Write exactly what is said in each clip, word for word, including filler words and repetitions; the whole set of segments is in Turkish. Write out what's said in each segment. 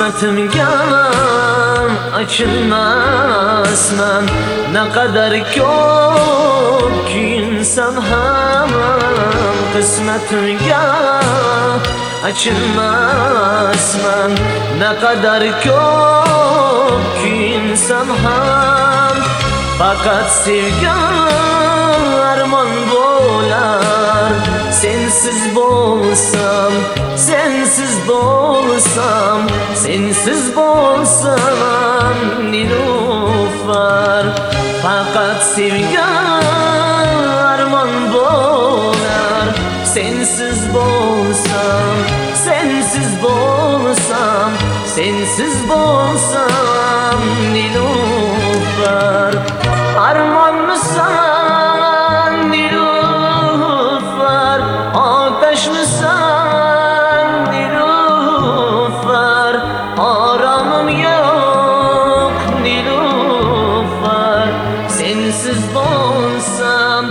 Qismatimga açılmasman, ne kadar ko'p kuyinsam ham. Qismatimga açılmasman, ne kadar ko'p kuyinsam ham. Faqat sevgan armon bo'lar, sensiz bo'lsam, sensiz bo'lsam, sensiz bo'lsam Nilufar. Faqat sevgan armon bo'lar, sensiz bo'lsam, sensiz bo'lsam, sensiz bo'lsam Nilufar. Armonmisan Nilufar, ateşmisan Nilufar. Aramım yok Nilufar, sensiz bo'lsam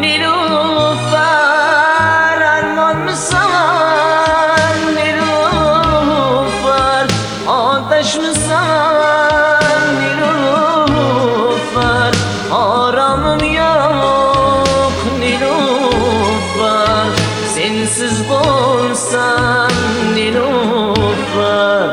Nilufar. Armonmisan Nilufar, ateşmisan Nilufar. Aramım yok Nilufar, sensiz bo'lsam Nilufar.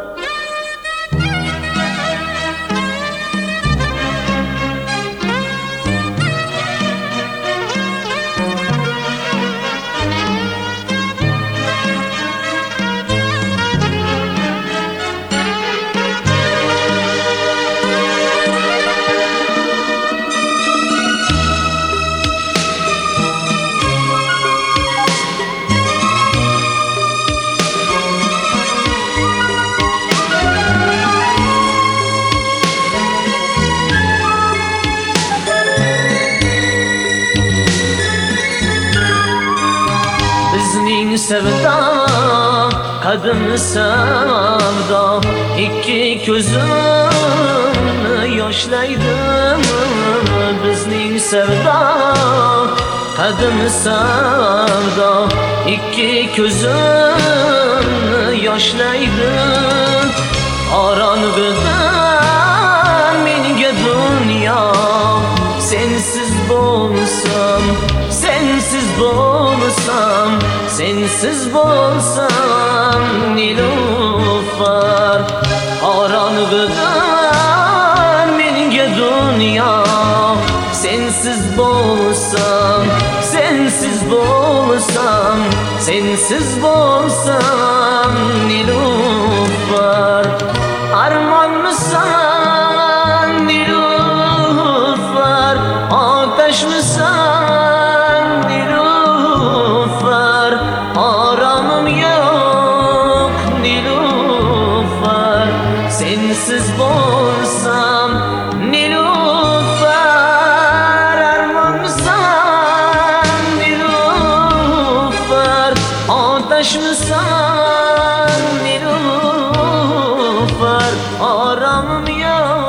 Bizning sevda qadim savdo, ikki ko'zimni yoshlaydi. Bizning sevda qadim savdo, ikki ko'zimni yoshlaydi. Qorong'ida menga dunyo, sensiz bo'lsam, sensiz bo'lsam, sensiz bo'lsam Nilufar. Qorong'ida menga dunyo, sensiz bo'lsam, sensiz bo'lsam, sensiz bo'lsam Nilufar. Armonmisan Nilufar, ateşmisan Nilufar. Aramım yok Nilufar, sensiz bo'lsam Nilufar. Armonmisan Nilufar, ateşmisan Nilufar. Aramım yok